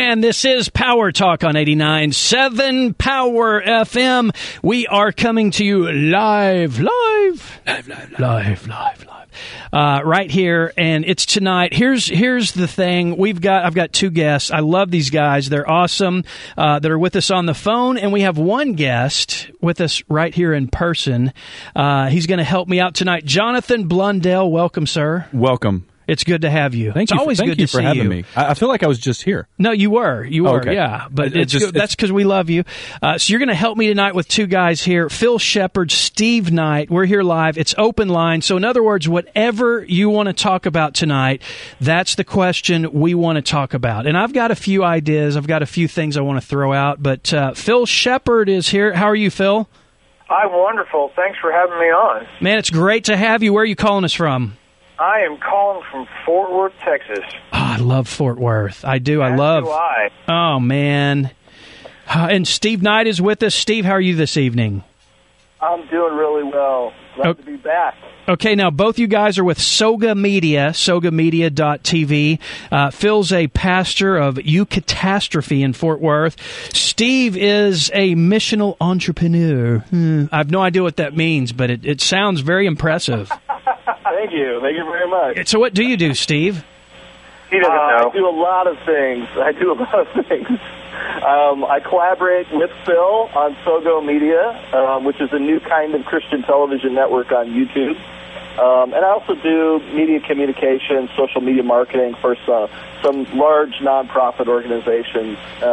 and this is Power Talk on 89.7 Power FM. We are coming to you live, right here, and it's tonight. Here's the thing. I've got two guests. I love these guys. They're awesome. That are with us on the phone, and we have one guest with us right here in person. He's going to help me out tonight. Jonathan Blundell, welcome, sir. Welcome. It's good to have you. Thank it's you. Always Thank good you to for see having you. me. I feel like I was just here. No, you were. Okay. Yeah. But that's because we love you. So you're going to help me tonight with two guys here, Phil Shepard, Steve Knight. We're here live. It's open line. So in other words, whatever you want to talk about tonight, that's the question we want to talk about. And I've got a few ideas. I've got a few things I want to throw out. But Phil Shepard is here. How are you, Phil? I'm wonderful. Thanks for having me on. Man, it's great to have you. Where are you calling us from? I am calling from Fort Worth, Texas. Oh, I love Fort Worth. I do. As do I. Oh, man. And Steve Knight is with us. Steve, how are you this evening? I'm doing really well. Glad to be back. Okay, now both you guys are with Soga Media, sogamedia.tv. Phil's a pastor of Eucatastrophe in Fort Worth. Steve is a missional entrepreneur. I have no idea what that means, but it sounds very impressive. Thank you. Thank you very much. So what do you do, Steve? He doesn't know. I do a lot of things. I collaborate with Phil on Sogo Media, which is a new kind of Christian television network on YouTube. And I also do media communication, social media marketing for some large nonprofit organizations.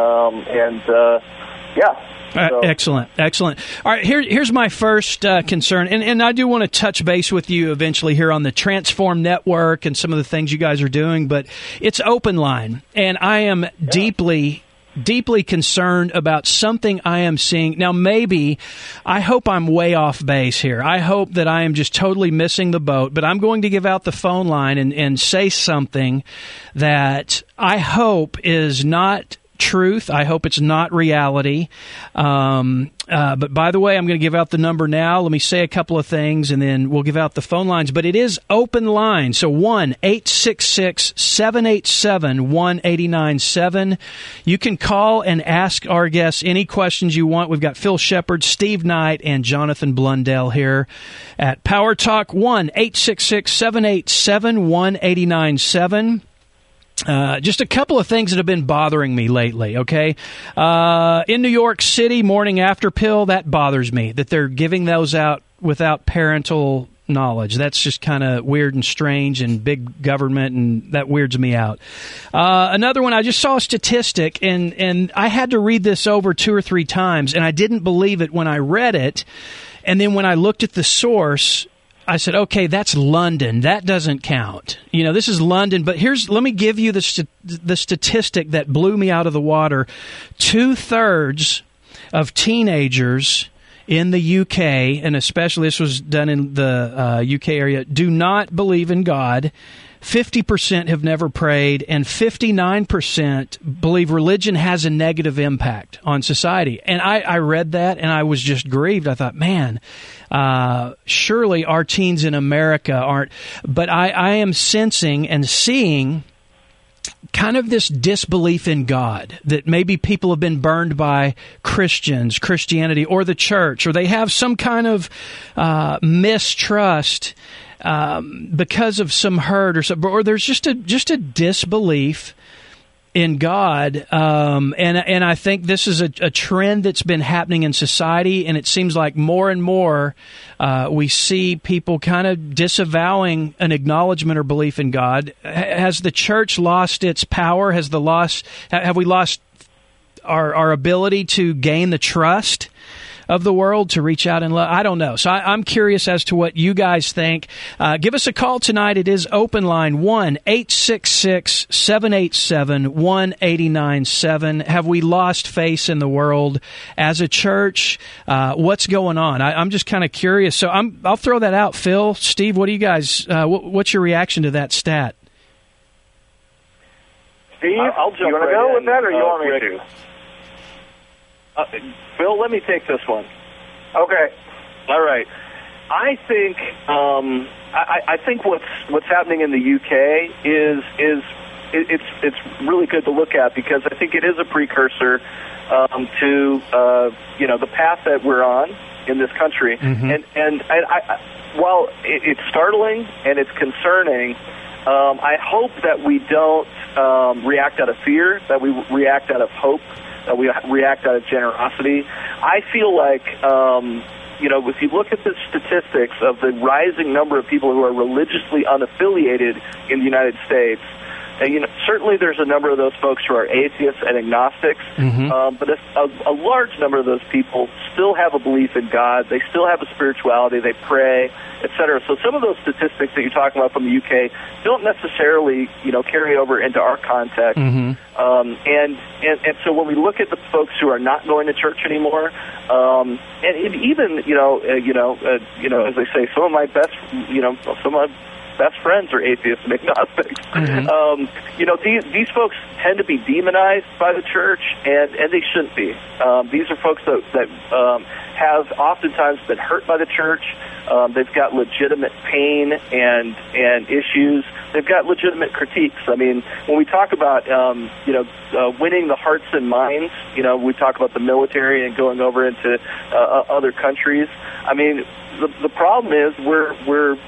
Excellent. All right, here's my first concern, and I do want to touch base with you eventually here on the Transform Network and some of the things you guys are doing, but it's open line, and I am deeply concerned about something I am seeing. Now, I hope I'm way off base here. I hope that I am just totally missing the boat, but I'm going to give out the phone line and say something that I hope is not truth. I hope it's not reality. But by the way, I'm going to give out the number now. Let me say a couple of things, and then we'll give out the phone lines. But it is open line. So 1-866-787-1897. You can call and ask our guests any questions you want. We've got Phil Shepard, Steve Knight, and Jonathan Blundell here at Power Talk. 1-866-787-1897. Just a couple of things that have been bothering me lately, okay? In New York City, morning after pill, that bothers me, that they're giving those out without parental knowledge. That's just kind of weird and strange and big government, and that weirds me out. Another one, I just saw a statistic, and I had to read this over 2 or 3 times, and I didn't believe it when I read it. And then when I looked at the source, I said, okay, that's London. That doesn't count. This is London. But let me give you the statistic that blew me out of the water. 2/3 of teenagers in the UK, and especially this was done in the UK area, do not believe in God. 50% have never prayed, and 59% believe religion has a negative impact on society. And I read that, and I was just grieved. I thought, man, surely our teens in America aren't. But I am sensing and seeing kind of this disbelief in God, that maybe people have been burned by Christianity, or the church, or they have some kind of mistrust because of some hurt, or there's just a disbelief in God, and I think this is a trend that's been happening in society, and it seems like more and more we see people kind of disavowing an acknowledgement or belief in God. Has the church lost its power? Have we lost our ability to gain the trust of the world to reach out and love? I don't know. So I'm curious as to what you guys think. Give us a call tonight. It is open line 1-866-787-1897. Have we lost face in the world as a church? What's going on? I'm just kind of curious. So I'll throw that out. Phil, Steve, what do you guys? What's your reaction to that stat? Steve, you want to go with that, or you want me to? Phil, let me take this one. Okay. All right. I think I think what's happening in the UK is it's really good to look at, because I think it is a precursor to the path that we're on in this country. And I while it's startling and it's concerning, I hope that we don't react out of fear, that we react out of hope, that we react out of generosity. I feel like, if you look at the statistics of the rising number of people who are religiously unaffiliated in the United States, certainly there's a number of those folks who are atheists and agnostics, but a large number of those people still have a belief in God. They still have a spirituality. They pray, etc. So some of those statistics that you're talking about from the UK don't necessarily, carry over into our context. And so when we look at the folks who are not going to church anymore, and even as they say, some of my best friends are atheists and agnostics. These folks tend to be demonized by the church, and they shouldn't be. These are folks that have oftentimes been hurt by the church. They've got legitimate pain and issues. They've got legitimate critiques. I mean, when we talk about winning the hearts and minds, we talk about the military and going over into other countries. I mean, the problem is we're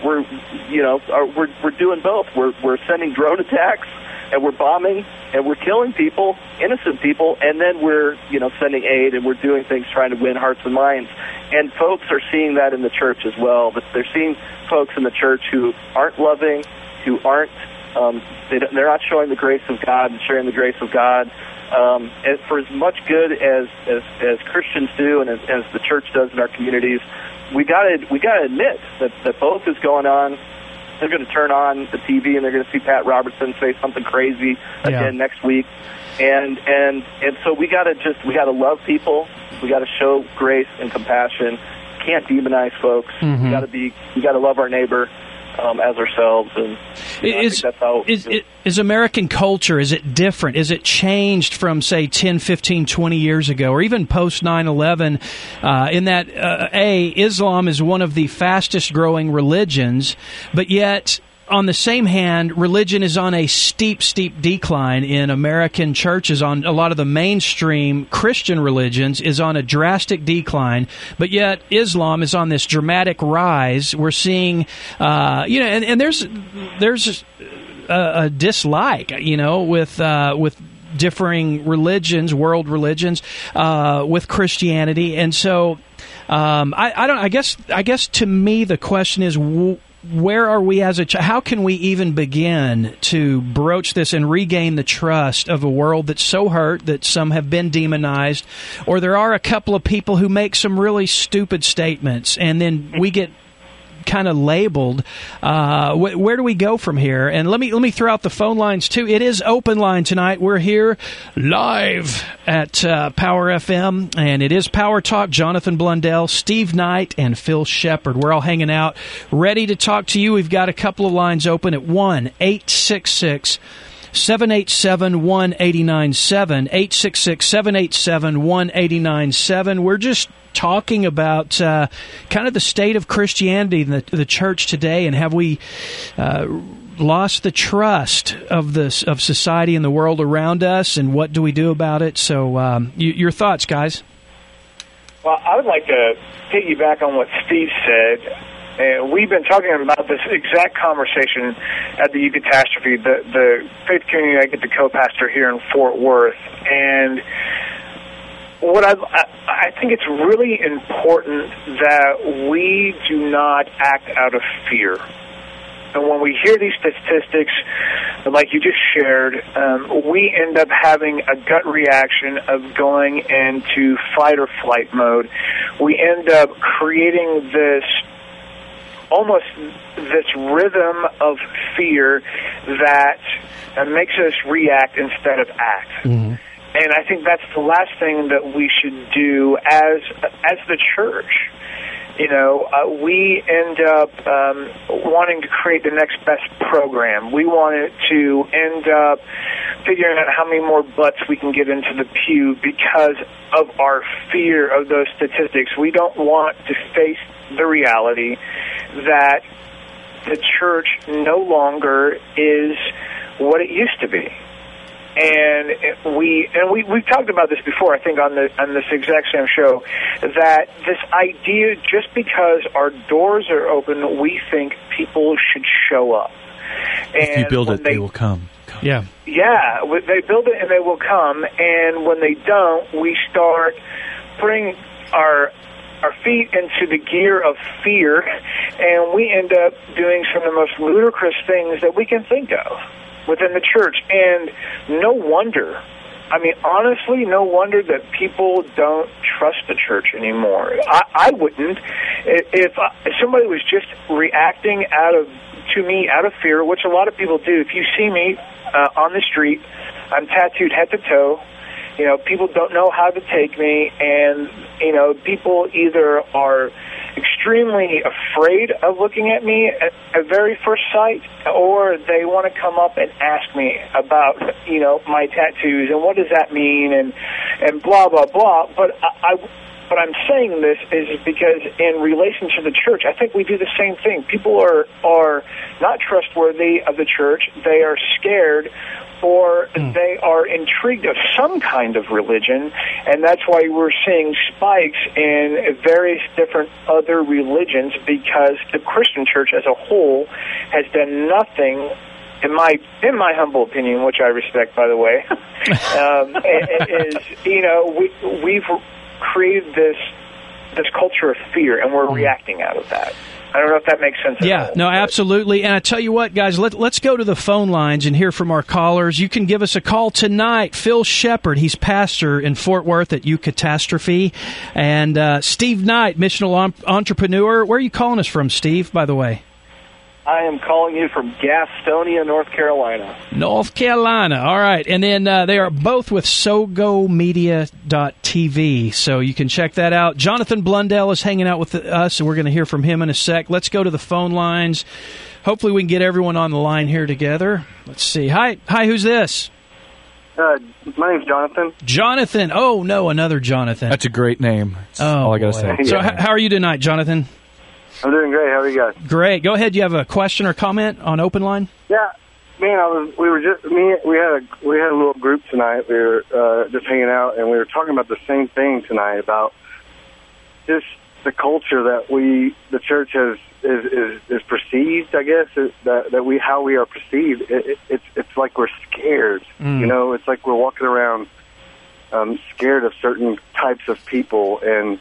doing both. We're sending drone attacks, and we're bombing, and we're killing people, innocent people, and then we're sending aid, and we're doing things trying to win hearts and minds. And folks are seeing that in the church as well. But they're seeing folks in the church who aren't loving, who aren't they're not showing the grace of God and sharing the grace of God. And for as much good as Christians do, and as the church does in our communities, we gotta admit that both is going on. They're going to turn on the TV and they're going to see Pat Robertson say something crazy again next week, and so we gotta love people. We gotta show grace and compassion. Can't demonize folks. We gotta love our neighbor as ourselves, and I think that's how is American culture, is it different? Is it changed from, say, 10, 15, 20 years ago, or even post 9/11, in that, Islam is one of the fastest growing religions, but yet, on the same hand, religion is on a steep decline in American churches. On a lot of the mainstream Christian religions is on a drastic decline, but yet Islam is on this dramatic rise. We're seeing, and there's a dislike, with differing religions, world religions, with Christianity, and so I guess to me the question is, where are we as how can we even begin to broach this and regain the trust of a world that's so hurt that some have been demonized, or there are a couple of people who make some really stupid statements and then we get kind of labeled? Where do we go from here? And let me throw out the phone lines too. It is open line tonight. We're here live at Power FM, and it is Power Talk. Jonathan Blundell, Steve Knight, and Phil Shepard. We're all hanging out, ready to talk to you. We've got a couple of lines open at 1-866 787-1897, 866-787-1897. We're just talking about kind of the state of Christianity and the church today, and have we lost the trust of society and the world around us, and what do we do about it? So your thoughts, guys? Well, I would like to piggyback on what Steve said. We've been talking about this exact conversation at the Eucatastrophe, the faith community I get to co-pastor here in Fort Worth. And what I think it's really important that we do not act out of fear. And when we hear these statistics, like you just shared, we end up having a gut reaction of going into fight or flight mode. We end up creating this rhythm of fear that makes us react instead of act. Mm-hmm. And I think that's the last thing that we should do as the church. We end up wanting to create the next best program. We want to end up figuring out how many more butts we can get into the pew because of our fear of those statistics. We don't want to face the reality that the church no longer is what it used to be. And we've talked about this before, I think, on this exact same show, that this idea, just because our doors are open, we think people should show up. And if you build it, they will come. Yeah. Yeah, they build it and they will come, and when they don't, we start putting our feet into the gear of fear, and we end up doing some of the most ludicrous things that we can think of within the church. And no wonder, I mean, honestly, no wonder that people don't trust the church anymore. I wouldn't. If somebody was just reacting to me out of fear, which a lot of people do. If you see me on the street, I'm tattooed head to toe. You know, people don't know how to take me, and, you know, people either are extremely afraid of looking at me at very first sight, or they want to come up and ask me about, you know, my tattoos and what does that mean, and blah, blah, blah. But what I'm saying this is because in relation to the church, I think we do the same thing. People are not trustworthy of the church. They are scared, or they are intrigued of some kind of religion, and that's why we're seeing spikes in various different other religions, because the Christian church as a whole has done nothing, in my humble opinion, which I respect, by the way, is, you know, we've created this culture of fear, and we're reacting out of that. I don't know if that makes sense. Yeah, no, absolutely. And I tell you what, guys, let's go to the phone lines and hear from our callers. You can give us a call tonight. Phil Shepard, he's pastor in Fort Worth at Eucatastrophe. And Steve Knight, missional entrepreneur. Where are you calling us from, Steve, by the way? I am calling you from Gastonia, North Carolina. North Carolina. All right. And then they are both with SoGoMedia.tv, so you can check that out. Jonathan Blundell is hanging out with us, and we're going to hear from him in a sec. Let's go to the phone lines. Hopefully we can get everyone on the line here together. Let's see. Hi, who's this? My name's Jonathan. Jonathan. Oh, no, another Jonathan. That's a great name. That's all I got to say. So how are you tonight, Jonathan? I'm doing great. How are you guys? Great. Go ahead. You have a question or comment on Open Line? Yeah, man. We had a little group tonight. We were just hanging out, and we were talking about the same thing tonight, about just the culture that the church is perceived. I guess how we are perceived. It's like we're scared. You know, it's like we're walking around scared of certain types of people, and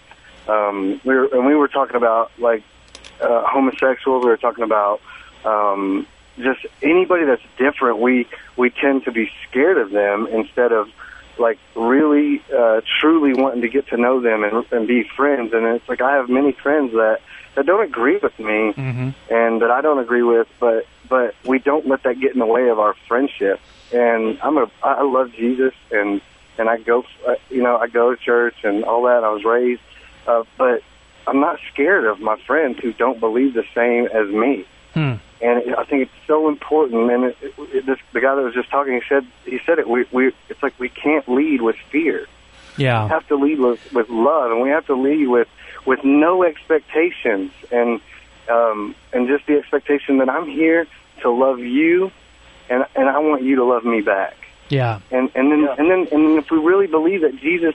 we were talking about, like, homosexuals. We were talking about just anybody that's different. We tend to be scared of them instead of, like, really truly wanting to get to know them and be friends. And it's like I have many friends that don't agree with me, and that I don't agree with, but we don't let that get in the way of our friendship. And I love Jesus, and I go I go to church and all that. I was raised, but I'm not scared of my friends who don't believe the same as me. And I think it's so important. And the guy that was just talking, he said it. It's like we can't lead with fear. Yeah, we have to lead with love, and we have to lead with no expectations, and just the expectation that I'm here to love you, and I want you to love me back. Yeah, and then if we really believe that Jesus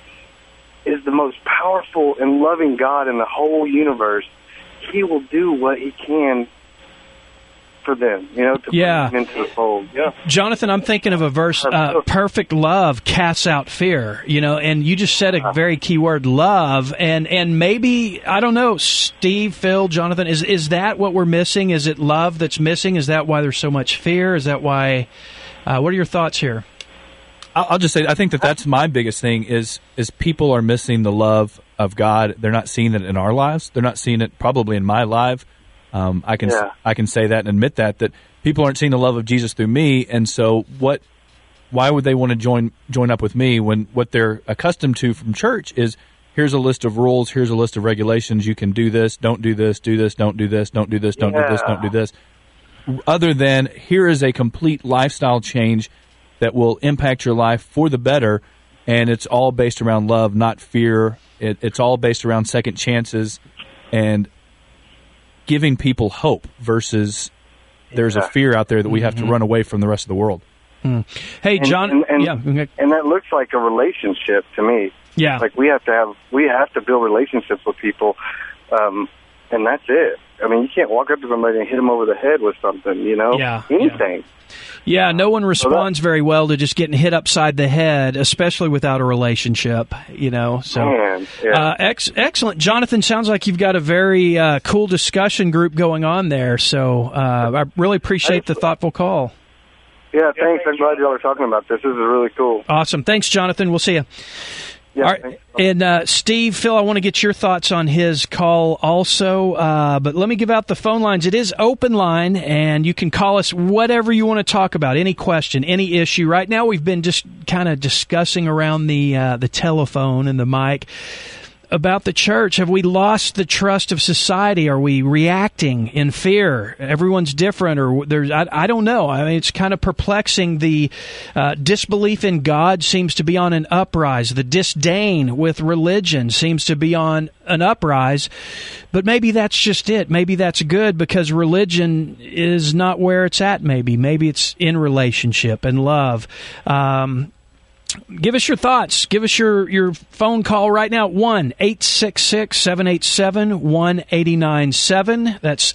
is the most powerful and loving God in the whole universe, He will do what He can for them, to bring them into the fold. Yeah. Jonathan, I'm thinking of a verse, perfect love casts out fear, and you just said a very key word, love, and maybe, I don't know, Steve, Phil, Jonathan, is that what we're missing? Is it love that's missing? Is that why there's so much fear? Is that why, what are your thoughts here? I'll just say, I think that's my biggest thing is people are missing the love of God. They're not seeing it in our lives. They're not seeing it probably in my life. I can say that and admit that people aren't seeing the love of Jesus through me. And so why would they want to join up with me when what they're accustomed to from church is, here's a list of rules, here's a list of regulations, you can do this, don't do this, do this, don't do this, don't do this, don't do this, don't do this. Other than, here is a complete lifestyle change that will impact your life for the better, and it's all based around love, not fear. It's all based around second chances and giving people hope versus there's a fear out there that we have to run away from the rest of the world. Hey, John. And that looks like a relationship to me. Yeah. Like we have to build relationships with people, and that's it. I mean, you can't walk up to somebody and hit them over the head with something, anything. Yeah, no one responds very well to just getting hit upside the head, especially without a relationship, So, Man, yeah. Excellent. Jonathan, sounds like you've got a very cool discussion group going on there. So I really appreciate the thoughtful call. Yeah, thanks. I'm glad y'all are talking about this. This is really cool. Awesome. Thanks, Jonathan. We'll see you. Yeah, all right. And Steve, Phil, I want to get your thoughts on his call also, but let me give out the phone lines. It is open line, and you can call us whatever you want to talk about, any question, any issue. Right now we've been just kind of discussing around the telephone and the mic about the church. Have we lost the trust of society? Are we reacting in fear? Everyone's different, or I don't know. I mean, it's kind of perplexing. The disbelief in God seems to be on an uprise. The disdain with religion seems to be on an uprise. But maybe that's just it. Maybe that's good because religion is not where it's at. Maybe it's in relationship and love. Give us your thoughts. Give us your phone call right now. 1-866-787-1897. That's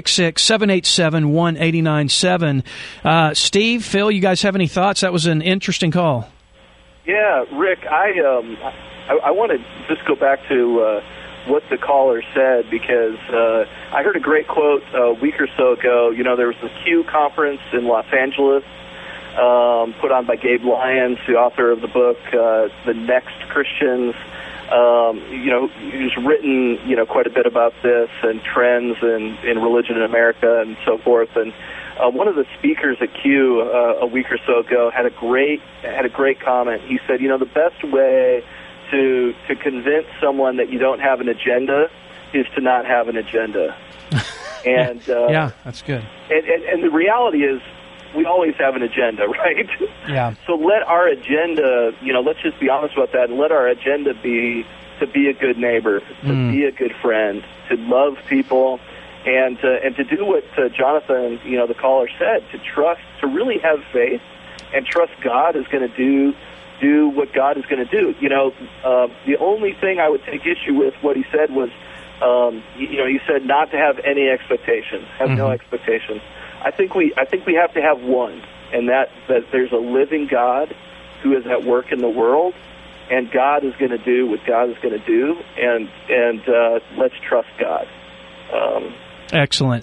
866-787-1897. Steve, Phil, you guys have any thoughts? That was an interesting call. Yeah, Rick, I want to just go back to what the caller said, because I heard a great quote a week or so ago. There was the Q conference in Los Angeles, put on by Gabe Lyons, the author of the book, The Next Christians. He's written, quite a bit about this and trends in religion in America and so forth. And one of the speakers at Q a week or so ago had a great comment. He said, the best way to convince someone that you don't have an agenda is to not have an agenda. And yeah, that's good. And the reality is, we always have an agenda, right? Yeah. So let our agenda, let's just be honest about that, and let our agenda be to be a good neighbor, to be a good friend, to love people, and to do what Jonathan, the caller said, to trust, to really have faith, and trust God is going to do what God is going to do. The only thing I would take issue with what he said was, he said not to have any expectations, have no expectations. I think we have to have one, and that there's a living God who is at work in the world, and God is going to do what God is going to do, and let's trust God. Excellent.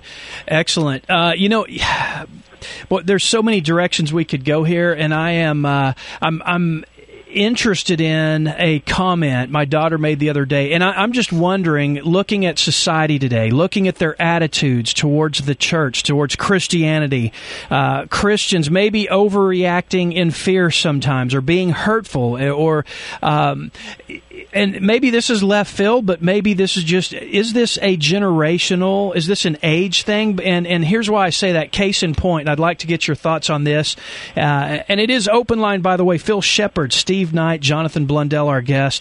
Well, there's so many directions we could go here, and I'm interested in a comment my daughter made the other day, and I'm just wondering, looking at society today, looking at their attitudes towards the church, towards Christianity, Christians maybe overreacting in fear sometimes, or being hurtful, or and maybe this is left field, but maybe this is just, is this a generational, is this an age thing? And here's why I say that. Case in point, I'd like to get your thoughts on this. And it is open line, by the way. Phil Shepard, Steve Knight, Jonathan Blundell, our guest,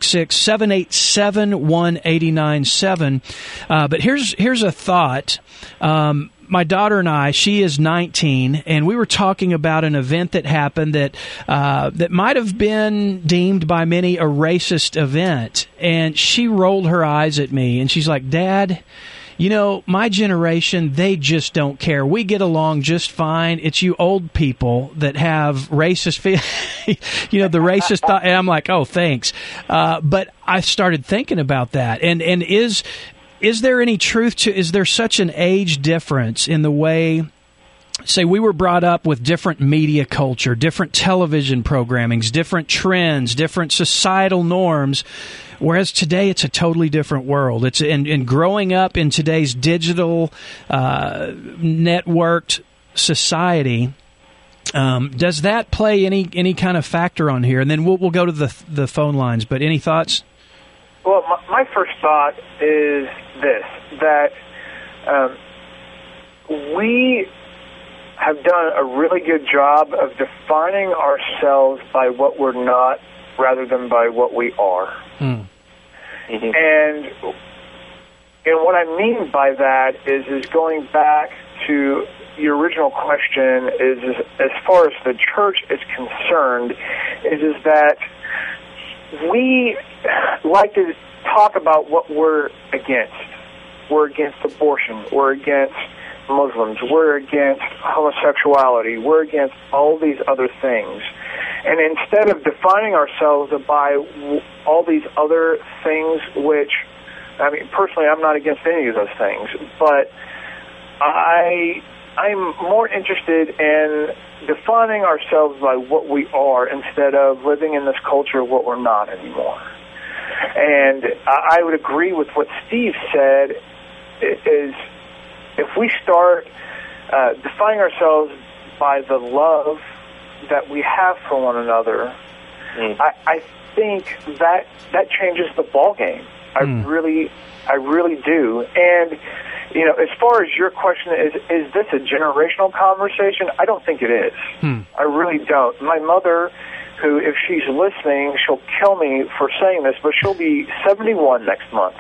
866-787-1897. But here's a thought. My daughter and I, she is 19, and we were talking about an event that happened that might have been deemed by many a racist event. And she rolled her eyes at me, and she's like, "Dad, my generation, they just don't care. We get along just fine. It's you old people that have racist the racist thought." And I'm like, "Oh, thanks." But I started thinking about that. And is there any truth to, is there such an age difference in the way, say, we were brought up with different media culture, different television programmings, different trends, different societal norms, whereas today it's a totally different world. It's in growing up in today's digital, networked society. Does that play any kind of factor on here? And then we'll go to the phone lines. But any thoughts? Well, my first thought is this, that we have done a really good job of defining ourselves by what we're not rather than by what we are. And what I mean by that is going back to your original question is as far as the church is concerned, is that we like to talk about what we're against. We're against abortion. We're against Muslims. We're against homosexuality. We're against all these other things. And instead of defining ourselves by all these other things, which, I mean, personally, I'm not against any of those things, but I'm more interested in defining ourselves by what we are instead of living in this culture of what we're not anymore. And I would agree with what Steve said, is if we start defining ourselves by the love that we have for one another, I think that changes the ball game. I really do. And you know, as far as your question is this a generational conversation? I don't think it is. I really don't. My mother, who, if she's listening, she'll kill me for saying this, but she'll be 71 next month.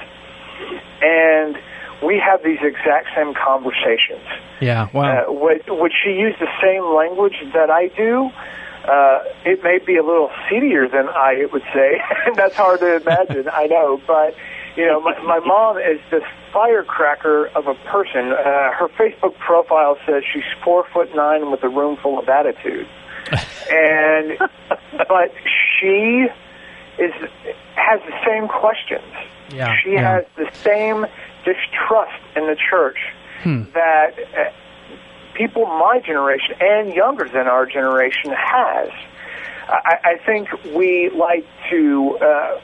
And we have these exact same conversations. Yeah, wow. Would she use the same language that I do? It may be a little seedier than I would say. That's hard to imagine, I know. But, you know, my mom is this firecracker of a person. Her Facebook profile says she's 4'9" with a room full of attitude. And but she has the same questions. Yeah, she has the same distrust in the church that people my generation and younger than our generation has. I think we like to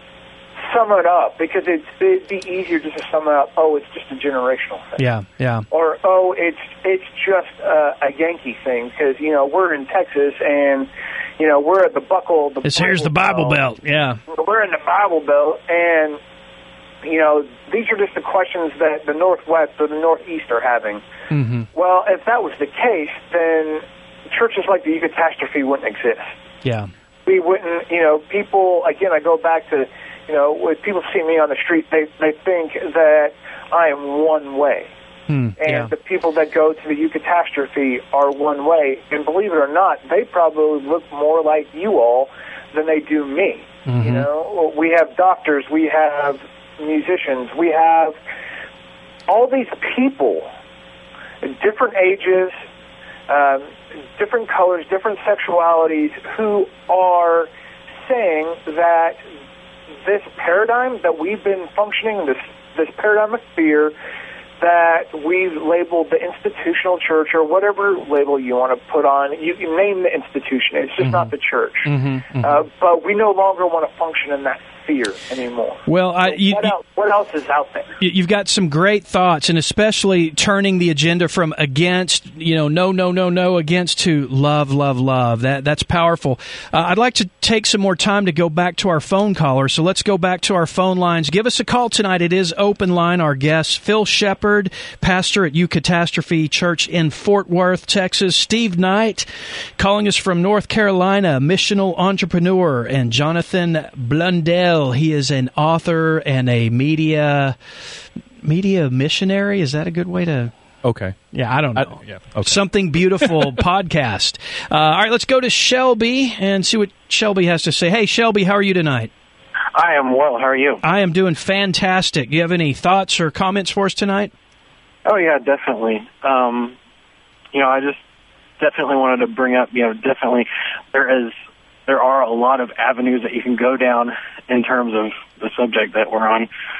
sum it up because it'd be easier just to sum it up. Oh, it's just a generational thing. Yeah, yeah. Or oh, it's just a Yankee thing because you know we're in Texas and you know we're at the buckle. Here's the Bible Belt. Yeah, we're in the Bible Belt, and you know these are just the questions that the Northwest or the Northeast are having. Well, if that was the case, then churches like the Eucatastrophe wouldn't exist. Yeah, we wouldn't. You know, people. Again, I go back to. You know, when people see me on the street, they think that I am one way. And the people that go to the Eucatastrophe are one way. And believe it or not, they probably look more like you all than they do me. You know, we have doctors, we have musicians, we have all these people, different ages, different colors, different sexualities, who are saying that this paradigm that we've been functioning, this paradigm of fear that we've labeled the institutional church or whatever label you want to put on, you can name the institution. It's just not the church. But we no longer want to function in that fear anymore. Well, what else is out there? You've got some great thoughts, and especially turning the agenda from against, you know, no, against to love, love, love. That's powerful. I'd like to take some more time to go back to our phone caller, so let's go back to our phone lines. Give us a call tonight. It is open line. Our guest, Phil Shepherd, pastor at Eucatastrophe Church in Fort Worth, Texas. Steve Knight, calling us from North Carolina, missional entrepreneur, and Jonathan Blundell. He is an author and a media missionary. Is that a good way to... Okay. Yeah, I don't know. Okay. Something Beautiful podcast. All right, let's go to Shelby and see what Shelby has to say. Hey, Shelby, how are you tonight? I am well. How are you? I am doing fantastic. Do you have any thoughts or comments for us tonight? Oh, yeah, definitely. You know, I just definitely wanted to bring up, you know, definitely there are a lot of avenues that you can go down in terms of the subject that we're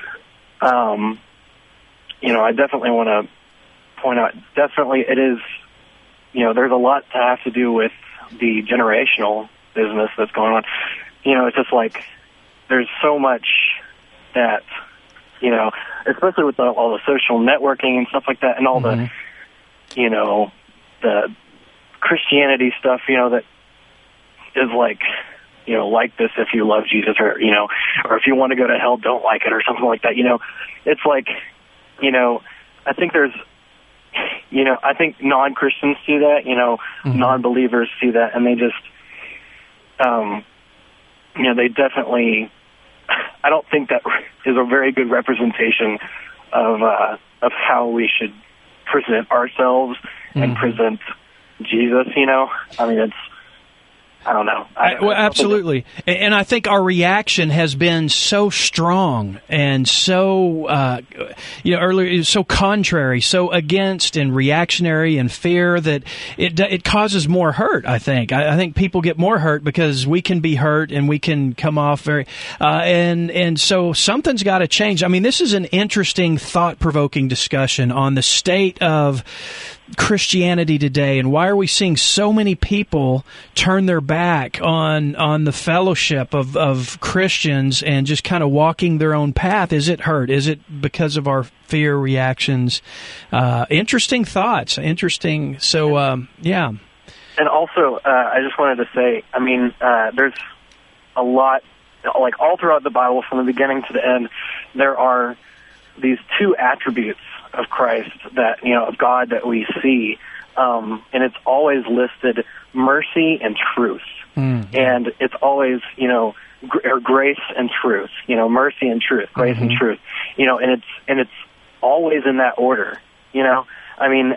on. You know, I definitely want to point out, definitely it is, you know, there's a lot to have to do with the generational business that's going on. You know, it's just like there's so much that, you know, especially with all the social networking and stuff like that and all the, you know, the Christianity stuff, you know, that is like, you know, like this if you love Jesus, or, you know, or if you want to go to hell, don't like it, or something like that. You know, it's like, you know, I think there's, you know, I think non-Christians see that, you know, non-believers see that, and they just, you know, they definitely, I don't think that is a very good representation of how we should present ourselves and present Jesus, you know? I mean, it's, I don't know. Well, absolutely. And I think our reaction has been so strong and so, earlier, so contrary, so against and reactionary and fear that it causes more hurt, I think. I think people get more hurt because we can be hurt and we can come off very, and so something's got to change. I mean, this is an interesting, thought-provoking discussion on the state of Christianity today, and why are we seeing so many people turn their back on the fellowship of Christians and just kind of walking their own path? Is it hurt? Is it because of our fear reactions? Interesting thoughts. Interesting. So, yeah. And also, I just wanted to say, I mean, there's a lot, like all throughout the Bible, from the beginning to the end, there are these two attributes of Christ that, you know, of God that we see, and it's always listed mercy and truth, and it's always, you know, grace and truth, you know, mercy and truth, grace and truth, you know, and it's always in that order, you know. I mean,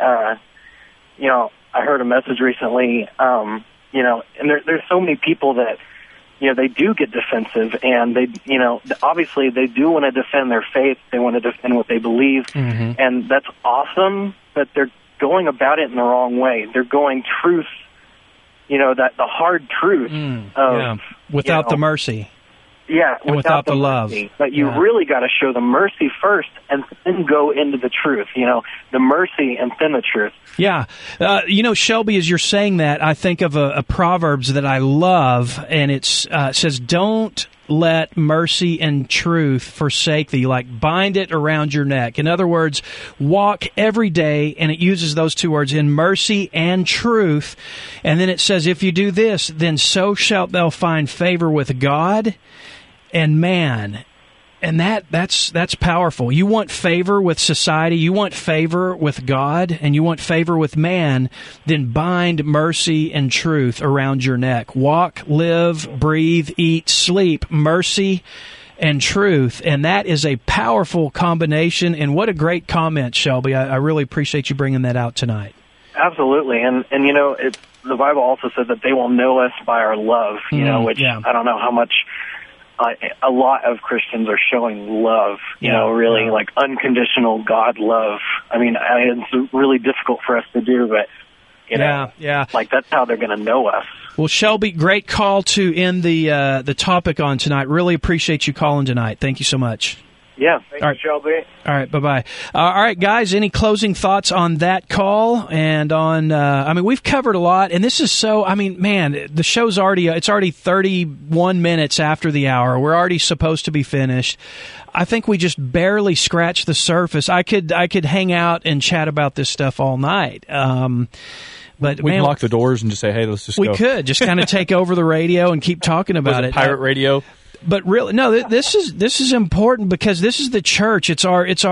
you know, I heard a message recently, you know, and there's so many people that, you know, they do get defensive, and they, you know, obviously they do want to defend their faith. They want to defend what they believe, and that's awesome, but they're going about it in the wrong way. They're going truth, you know, that the hard truth of, without the mercy. Yeah, and without the love. But you really got to show the mercy first and then go into the truth, you know, the mercy and then the truth. Yeah. You know, Shelby, as you're saying that, I think of a Proverbs that I love, and it says, don't let mercy and truth forsake thee, like bind it around your neck. In other words, walk every day, and it uses those two words, in mercy and truth. And then it says, if you do this, then so shalt thou find favor with God and man. And that's powerful. You want favor with society, you want favor with God, and you want favor with man, then bind mercy and truth around your neck. Walk, live, breathe, eat, sleep, mercy and truth. And that is a powerful combination. And what a great comment, Shelby. I really appreciate you bringing that out tonight. Absolutely. And you know, the Bible also said that they will know us by our love, you know, which I don't know how much... a lot of Christians are showing love, you know, really like unconditional God love. I mean, it's really difficult for us to do, but, you know, like that's how they're going to know us. Well, Shelby, great call to end the topic on tonight. Really appreciate you calling tonight. Thank you so much. Yeah. Thank you, Shelby. All right. Bye-bye. All right, guys, any closing thoughts on that call? And on, I mean, we've covered a lot, and this is so, I mean, man, the show's it's already 31 minutes after the hour. We're already supposed to be finished. I think we just barely scratched the surface. I could hang out and chat about this stuff all night. But we can lock the doors and just say, hey, let's just go. We could just kind of take over the radio and keep talking about it. Pirate radio? But really, no. This is important because this is the church. It's our it's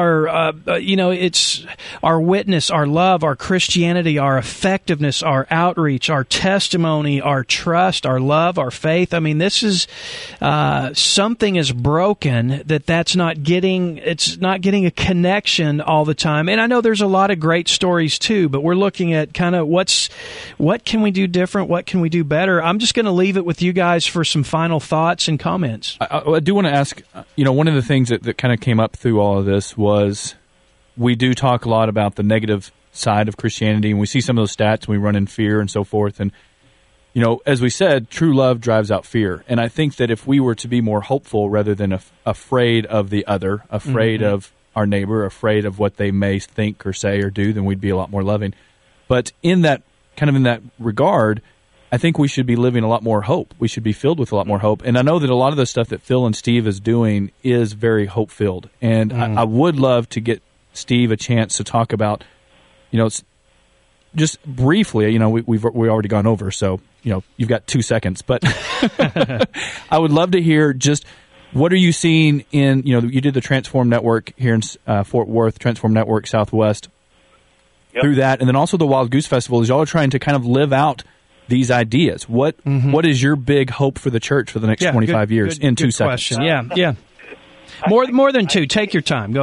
our witness, our love, our Christianity, our effectiveness, our outreach, our testimony, our trust, our love, our faith. I mean, this is something is broken that's not getting. It's not getting a connection all the time. And I know there's a lot of great stories too, but we're looking at kind of what can we do different, what can we do better. I'm just going to leave it with you guys for some final thoughts and comments. I do want to ask, you know, one of the things that kind of came up through all of this was we do talk a lot about the negative side of Christianity, and we see some of those stats, and we run in fear and so forth. And, you know, as we said, true love drives out fear. And I think that if we were to be more hopeful rather than afraid of the other, afraid of our neighbor, afraid of what they may think or say or do, then we'd be a lot more loving. But in that regard, I think we should be living a lot more hope. We should be filled with a lot more hope. And I know that a lot of the stuff that Phil and Steve is doing is very hope-filled. And I would love to get Steve a chance to talk about, you know, just briefly, you know, we've already gone over, so, you know, you've got 2 seconds. But I would love to hear just what are you seeing in, you know, you did the Transform Network here in Fort Worth, Transform Network Southwest, through that. And then also the Wild Goose Festival, as y'all are trying to kind of live out these ideas. What is your big hope for the church for the next 25 years in 2 seconds? Question. Yeah. More than two. Take your time. Go ahead.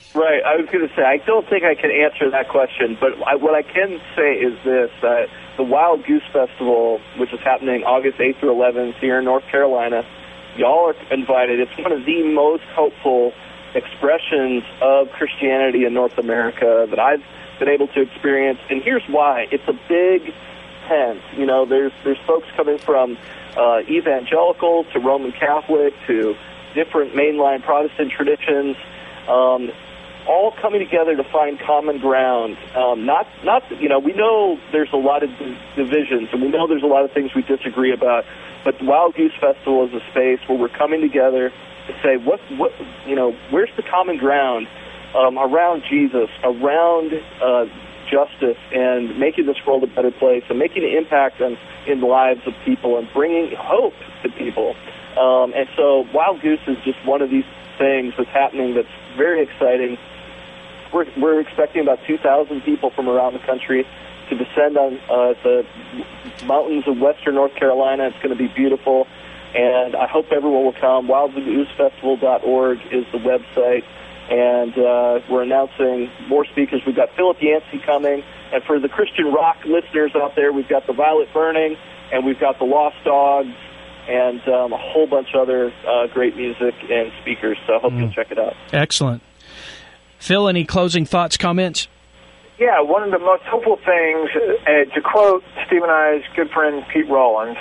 Right. I was going to say, I don't think I can answer that question, but what I can say is this, the Wild Goose Festival, which is happening August 8th through 11th here in North Carolina, y'all are invited. It's one of the most hopeful expressions of Christianity in North America that I've been able to experience, and here's why. It's a big tent. You know, there's folks coming from evangelical to Roman Catholic to different mainline Protestant traditions, all coming together to find common ground. We know there's a lot of divisions, and we know there's a lot of things we disagree about, but the Wild Goose Festival is a space where we're coming together to say, where's the common ground around Jesus, around justice, and making this world a better place, and making an impact in the lives of people, and bringing hope to people. And so Wild Goose is just one of these things that's happening that's very exciting. We're expecting about 2,000 people from around the country to descend on the mountains of western North Carolina. It's going to be beautiful, and I hope everyone will come. wildgoosefestival.org is the website, and we're announcing more speakers. We've got Philip Yancey coming, and for the Christian rock listeners out there, we've got the Violet Burning, and we've got the Lost Dogs, and a whole bunch of other great music and speakers, so I hope you'll check it out. Excellent. Phil, any closing thoughts, comments? Yeah, one of the most hopeful things, to quote Steve and I's good friend Pete Rollins,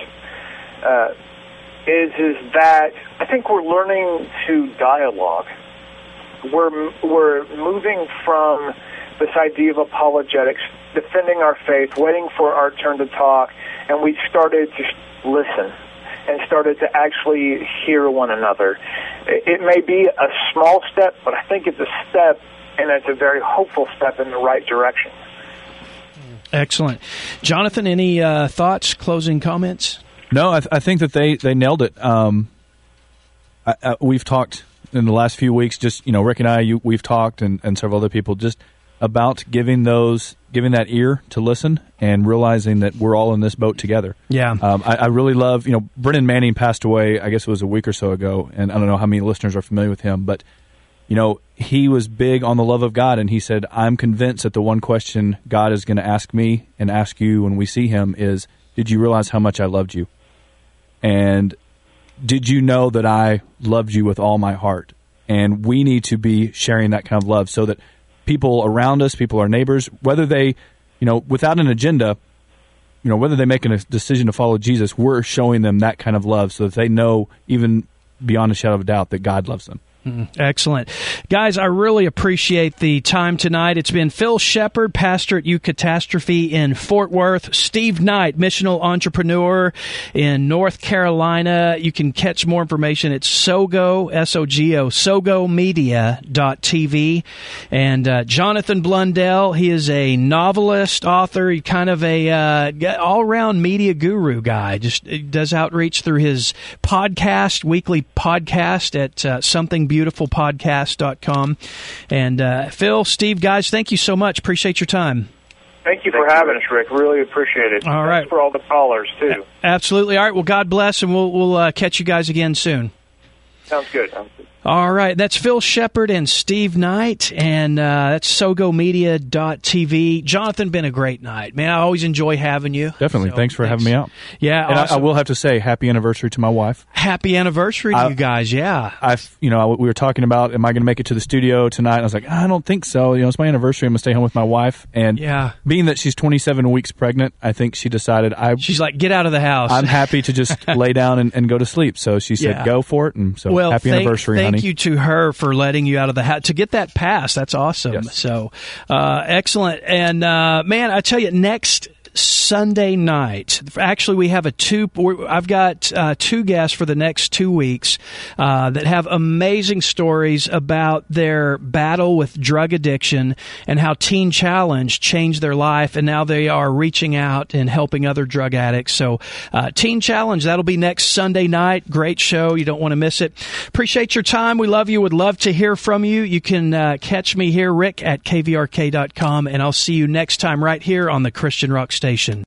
is that I think we're learning to dialogue. We're moving from this idea of apologetics, defending our faith, waiting for our turn to talk, and we started to listen and started to actually hear one another. It may be a small step, but I think it's a step, and it's a very hopeful step in the right direction. Excellent. Jonathan, any thoughts, closing comments? No, I think that they nailed it. We've talked in the last few weeks, just, Rick and I, we've talked, and several other people, just about giving that ear to listen and realizing that we're all in this boat together. Yeah. I really love, Brennan Manning passed away, I guess it was a week or so ago, and I don't know how many listeners are familiar with him, but, he was big on the love of God, and he said, I'm convinced that the one question God is going to ask me and ask you when we see him is, did you realize how much I loved you? And did you know that I loved you with all my heart? And we need to be sharing that kind of love so that people around us, people, our neighbors, whether they, without an agenda, whether they make a decision to follow Jesus, we're showing them that kind of love so that they know, even beyond a shadow of a doubt, that God loves them. Excellent. Guys, I really appreciate the time tonight. It's been Phil Shepard, pastor at Eucatastrophe in Fort Worth, Steve Knight, missional entrepreneur in North Carolina. You can catch more information at Sogo, S-O-G-O, SogoMedia.tv. And Jonathan Blundell, he is a novelist, author, kind of a all-around media guru guy. Just does outreach through his podcast, weekly podcast at somethingbeautifulpodcast.com. And Phil, Steve, guys, thank you so much. Appreciate your time. Thank you for having us, Rick. Really appreciate it. All right. Thanks for all the callers, too. Absolutely. All right. Well, God bless, and we'll catch you guys again soon. Sounds good. All right, that's Phil Shepard and Steve Knight, and that's SogoMedia.tv. Jonathan, been a great night. Man, I always enjoy having you. Definitely. Thanks for having me out. Yeah. And awesome. I will have to say, happy anniversary to my wife. Happy anniversary to you guys, yeah. We were talking about, am I going to make it to the studio tonight? And I was like, I don't think so. It's my anniversary. I'm going to stay home with my wife. And being that she's 27 weeks pregnant, I think she decided she's like, get out of the house. I'm happy to just lay down and go to sleep. So she said, go for it. And so happy anniversary, honey. Thank you to her for letting you out of the house to get that pass. That's awesome. Yes. So excellent. And man, I tell you, next Sunday night, actually we have I've got two guests for the next 2 weeks that have amazing stories about their battle with drug addiction and how Teen Challenge changed their life, and now they are reaching out and helping other drug addicts. So Teen Challenge, that'll be next Sunday night. Great show. You don't want to miss it. Appreciate your time. We love you. Would love to hear from you. You can catch me here, Rick, at KVRK.com, and I'll see you next time right here on the Christian Rock Station.